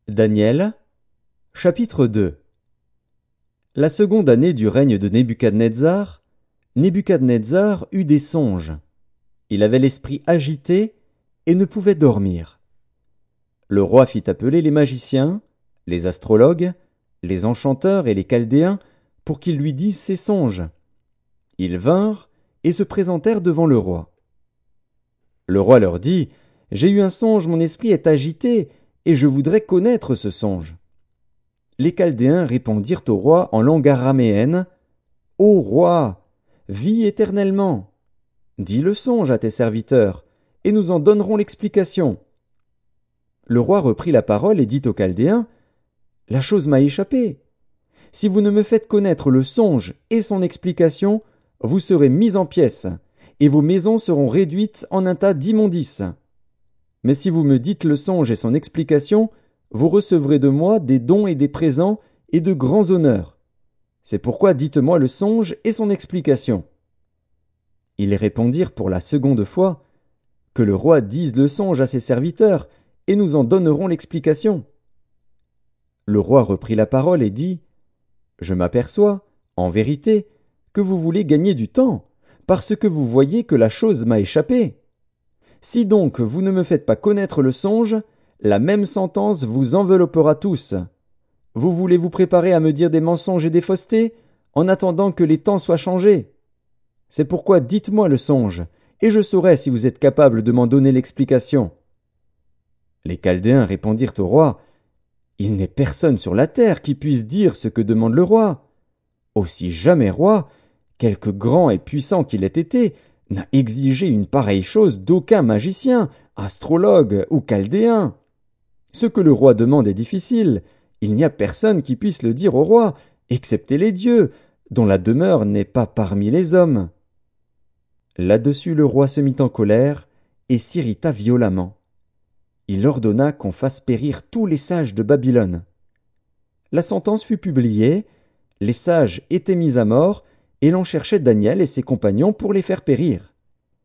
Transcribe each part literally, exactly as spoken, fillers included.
Daniel, chapitre deux. La seconde année du règne de Nebuchadnezzar, Nebuchadnezzar eut des songes. Il avait l'esprit agité et ne pouvait dormir. Le roi fit appeler les magiciens, les astrologues, les enchanteurs et les chaldéens pour qu'ils lui disent ses songes. Ils vinrent et se présentèrent devant le roi. Le roi leur dit : « J'ai eu un songe, mon esprit est agité, et je voudrais connaître ce songe. » Les Chaldéens répondirent au roi en langue araméenne : « Ô roi, vis éternellement. Dis le songe à tes serviteurs, et nous en donnerons l'explication. » Le roi reprit la parole et dit aux Chaldéens : « La chose m'a échappé. Si vous ne me faites connaître le songe et son explication, vous serez mis en pièces, et vos maisons seront réduites en un tas d'immondices. Mais si vous me dites le songe et son explication, vous recevrez de moi des dons et des présents et de grands honneurs. C'est pourquoi dites-moi le songe et son explication. » Ils répondirent pour la seconde fois : « Que le roi dise le songe à ses serviteurs, et nous en donnerons l'explication. » Le roi reprit la parole et dit : « Je m'aperçois, en vérité, que vous voulez gagner du temps, parce que vous voyez que la chose m'a échappé. Si donc vous ne me faites pas connaître le songe, la même sentence vous enveloppera tous. Vous voulez vous préparer à me dire des mensonges et des faussetés, en attendant que les temps soient changés. C'est pourquoi dites-moi le songe, et je saurai si vous êtes capable de m'en donner l'explication. » Les Chaldéens répondirent au roi : « Il n'est personne sur la terre qui puisse dire ce que demande le roi. Aussi jamais roi, quelque grand et puissant qu'il ait été, n'a exigé une pareille chose d'aucun magicien, astrologue ou chaldéen. Ce que le roi demande est difficile, il n'y a personne qui puisse le dire au roi, excepté les dieux, dont la demeure n'est pas parmi les hommes. » Là-dessus le roi se mit en colère et s'irrita violemment. Il ordonna qu'on fasse périr tous les sages de Babylone. La sentence fut publiée, les sages étaient mis à mort, et l'on cherchait Daniel et ses compagnons pour les faire périr.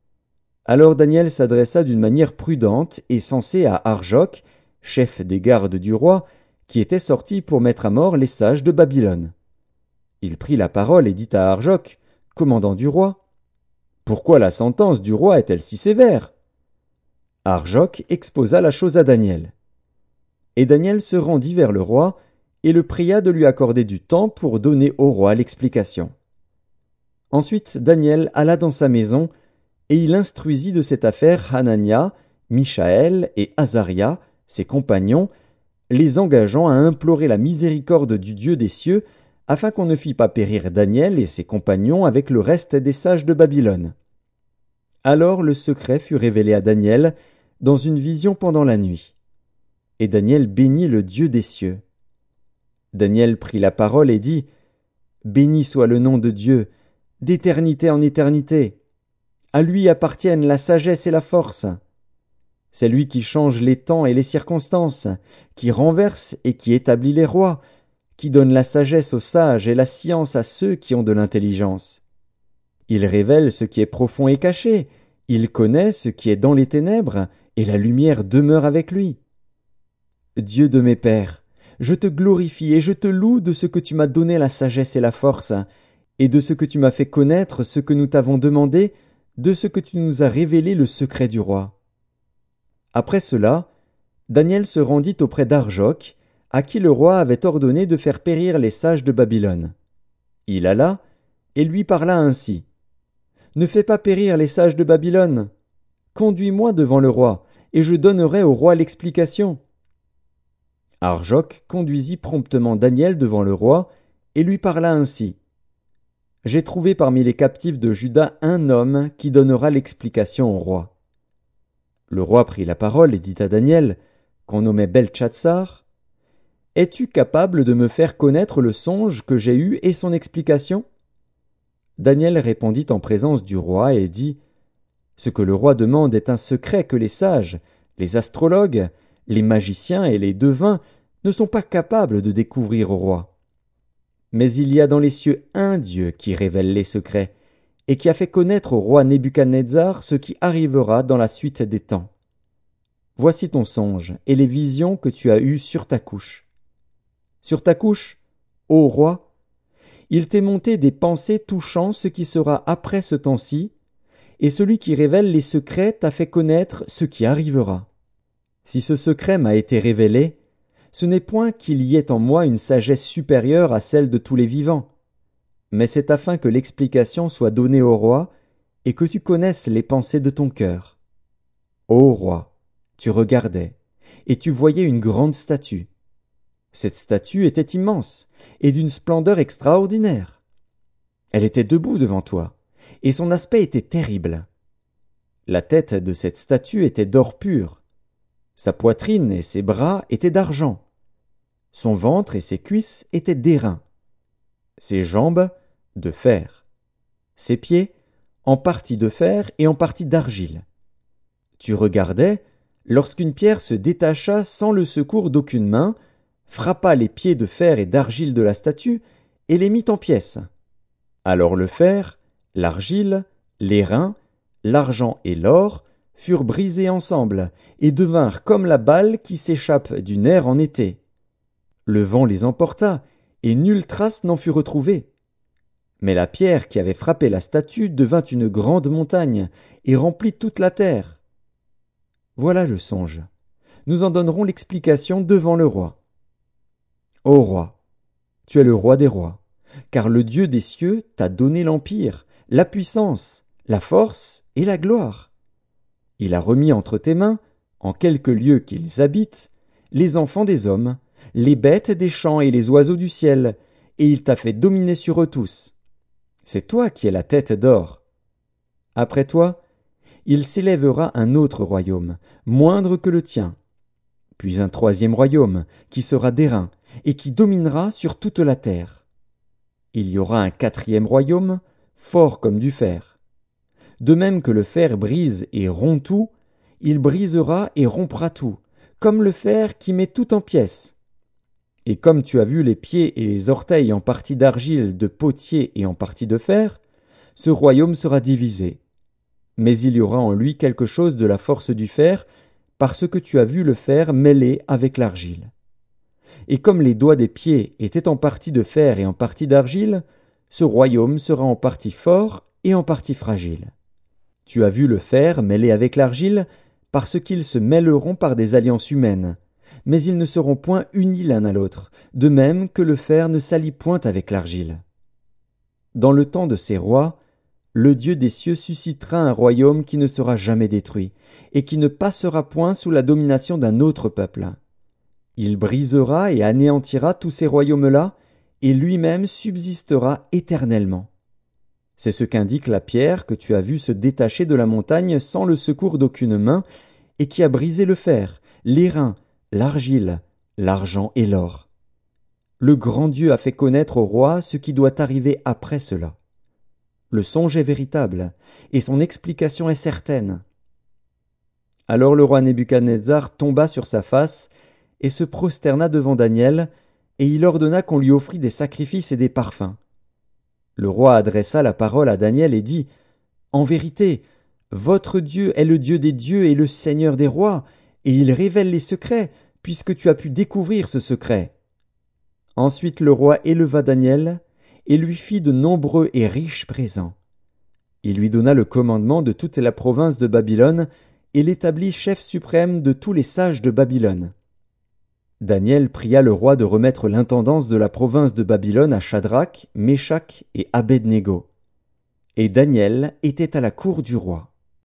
Alors Daniel s'adressa d'une manière prudente et sensée à Arjoc, chef des gardes du roi, qui était sorti pour mettre à mort les sages de Babylone. Il prit la parole et dit à Arjoc, commandant du roi : « Pourquoi la sentence du roi est-elle si sévère ?» Arjoc exposa la chose à Daniel. Et Daniel se rendit vers le roi et le pria de lui accorder du temps pour donner au roi l'explication. Ensuite Daniel alla dans sa maison, et il instruisit de cette affaire Hanania, Mishaël et Azaria, ses compagnons, les engageant à implorer la miséricorde du Dieu des cieux, afin qu'on ne fît pas périr Daniel et ses compagnons avec le reste des sages de Babylone. Alors le secret fut révélé à Daniel dans une vision pendant la nuit. Et Daniel bénit le Dieu des cieux. Daniel prit la parole et dit : « Béni soit le nom de Dieu, d'éternité en éternité. À lui appartiennent la sagesse et la force. C'est lui qui change les temps et les circonstances, qui renverse et qui établit les rois, qui donne la sagesse aux sages et la science à ceux qui ont de l'intelligence. Il révèle ce qui est profond et caché, il connaît ce qui est dans les ténèbres, et la lumière demeure avec lui. Dieu de mes pères, je te glorifie et je te loue de ce que tu m'as donné la sagesse et la force, et de ce que tu m'as fait connaître ce que nous t'avons demandé, de ce que tu nous as révélé le secret du roi. » Après cela, Daniel se rendit auprès d'Arjoc, à qui le roi avait ordonné de faire périr les sages de Babylone. Il alla et lui parla ainsi : « Ne fais pas périr les sages de Babylone. Conduis-moi devant le roi, et je donnerai au roi l'explication. » Arjoc conduisit promptement Daniel devant le roi, et lui parla ainsi : « J'ai trouvé parmi les captifs de Juda un homme qui donnera l'explication au roi. » Le roi prit la parole et dit à Daniel, qu'on nommait Beltchatsar : « Es-tu capable de me faire connaître le songe que j'ai eu et son explication ?» Daniel répondit en présence du roi et dit : « Ce que le roi demande est un secret que les sages, les astrologues, les magiciens et les devins ne sont pas capables de découvrir au roi. Mais il y a dans les cieux un Dieu qui révèle les secrets, et qui a fait connaître au roi Nebuchadnezzar ce qui arrivera dans la suite des temps. voici ton songe et les visions que tu as eues sur ta couche. Sur ta couche, ô roi, il t'est monté des pensées touchant ce qui sera après ce temps-ci, et celui qui révèle les secrets t'a fait connaître ce qui arrivera. Si ce secret m'a été révélé, ce n'est point qu'il y ait en moi une sagesse supérieure à celle de tous les vivants, mais c'est afin que l'explication soit donnée au roi et que tu connaisses les pensées de ton cœur. Ô roi, tu regardais, et tu voyais une grande statue. Cette statue était immense, et d'une splendeur extraordinaire. Elle était debout devant toi, et son aspect était terrible. La tête de cette statue était d'or pur. Sa poitrine et ses bras étaient d'argent. Son ventre et ses cuisses étaient d'airain. Ses jambes, de fer. Ses pieds, en partie de fer et en partie d'argile. Tu regardais, lorsqu'une pierre se détacha sans le secours d'aucune main, frappa les pieds de fer et d'argile de la statue et les mit en pièces. Alors le fer, l'argile, l'airain, l'argent et l'or furent brisés ensemble et devinrent comme la balle qui s'échappe du nerf en été. Le vent les emporta et nulle trace n'en fut retrouvée. Mais la pierre qui avait frappé la statue devint une grande montagne et remplit toute la terre. Voilà le songe. Nous en donnerons l'explication devant le roi. Ô roi, tu es le roi des rois, car le Dieu des cieux t'a donné l'empire, la puissance, la force et la gloire. Il a remis entre tes mains, en quelque lieu qu'ils habitent, les enfants des hommes, les bêtes des champs et les oiseaux du ciel, et il t'a fait dominer sur eux tous. C'est toi qui es la tête d'or. Après toi, il s'élèvera un autre royaume, moindre que le tien, puis un troisième royaume, qui sera d'airain, et qui dominera sur toute la terre. Il y aura un quatrième royaume, fort comme du fer. De même que le fer brise et rompt tout, il brisera et rompra tout, comme le fer qui met tout en pièces. Et comme tu as vu les pieds et les orteils en partie d'argile, de potier et en partie de fer, ce royaume sera divisé. Mais il y aura en lui quelque chose de la force du fer, parce que tu as vu le fer mêlé avec l'argile. Et comme les doigts des pieds étaient en partie de fer et en partie d'argile, ce royaume sera en partie fort et en partie fragile. Tu as vu le fer mêlé avec l'argile, parce qu'ils se mêleront par des alliances humaines, mais ils ne seront point unis l'un à l'autre, de même que le fer ne s'allie point avec l'argile. Dans le temps de ces rois, le Dieu des cieux suscitera un royaume qui ne sera jamais détruit, et qui ne passera point sous la domination d'un autre peuple. Il brisera et anéantira tous ces royaumes-là, et lui-même subsistera éternellement. C'est ce qu'indique la pierre que tu as vue se détacher de la montagne sans le secours d'aucune main, et qui a brisé le fer, l'airain, l'argile, l'argent et l'or. Le grand Dieu a fait connaître au roi ce qui doit arriver après cela. Le songe est véritable, et son explication est certaine. Alors le roi Nebuchadnezzar tomba sur sa face, et se prosterna devant Daniel, et il ordonna qu'on lui offrît des sacrifices et des parfums. Le roi adressa la parole à Daniel et dit, « En vérité, votre Dieu est le Dieu des dieux et le Seigneur des rois, et il révèle les secrets, puisque tu as pu découvrir ce secret. » Ensuite le roi éleva Daniel, et lui fit de nombreux et riches présents. Il lui donna le commandement de toute la province de Babylone, et l'établit chef suprême de tous les sages de Babylone. Daniel pria le roi de remettre l'intendance de la province de Babylone à Shadrach, Meshach et Abed-Négo. Et Daniel était à la cour du roi.